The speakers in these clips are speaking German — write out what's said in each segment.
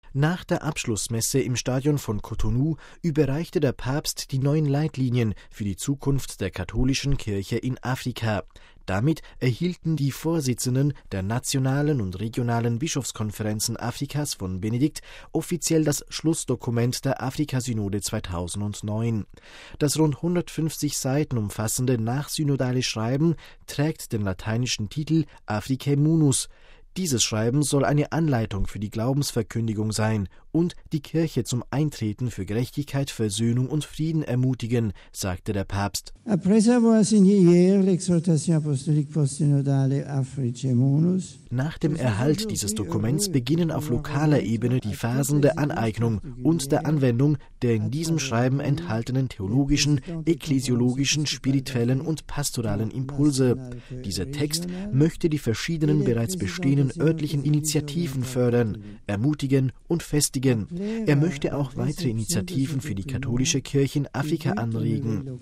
Nach der Abschlussmesse im Stadion von Cotonou überreichte der Papst die neuen Leitlinien für die Zukunft der katholischen Kirche in Afrika. Damit erhielten die Vorsitzenden der nationalen und regionalen Bischofskonferenzen Afrikas von Benedikt offiziell das Schlussdokument der Afrikasynode 2009. Das rund 150 Seiten umfassende nachsynodale Schreiben trägt den lateinischen Titel Africae Munus. Dieses Schreiben soll eine Anleitung für die Glaubensverkündigung sein und die Kirche zum Eintreten für Gerechtigkeit, Versöhnung und Frieden ermutigen, sagte der Papst. Nach dem Erhalt dieses Dokuments beginnen auf lokaler Ebene die Phasen der Aneignung und der Anwendung der in diesem Schreiben enthaltenen theologischen, ekklesiologischen, spirituellen und pastoralen Impulse. Dieser Text möchte die verschiedenen bereits bestehenden örtlichen Initiativen fördern, ermutigen und festigen. Er möchte auch weitere Initiativen für die katholische Kirche in Afrika anregen.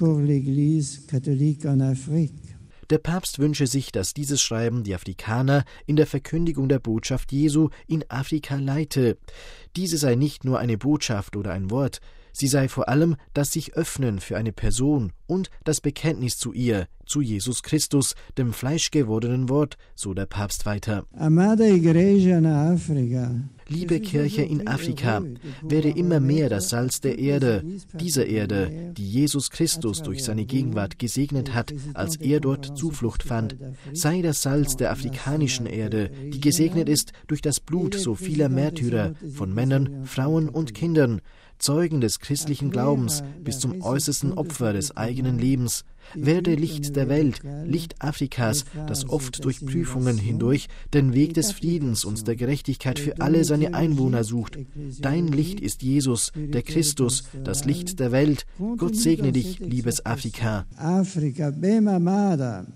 Der Papst wünsche sich, dass dieses Schreiben die Afrikaner in der Verkündigung der Botschaft Jesu in Afrika leite. Diese sei nicht nur eine Botschaft oder ein Wort, sie sei vor allem das sich öffnen für eine Person und das Bekenntnis zu ihr, zu Jesus Christus, dem fleischgewordenen Wort, so der Papst weiter. Liebe Kirche in Afrika, werde immer mehr das Salz der Erde, dieser Erde, die Jesus Christus durch seine Gegenwart gesegnet hat, als er dort Zuflucht fand. Sei das Salz der afrikanischen Erde, die gesegnet ist durch das Blut so vieler Märtyrer, von Männern, Frauen und Kindern, Zeugen des christlichen Glaubens bis zum äußersten Opfer des eigenen Lebens. Werde Licht der Welt, Licht Afrikas, das oft durch Prüfungen hindurch den Weg des Friedens und der Gerechtigkeit für alle seine Einwohner sucht. Dein Licht ist Jesus, der Christus, das Licht der Welt. Gott segne dich, liebes Afrika.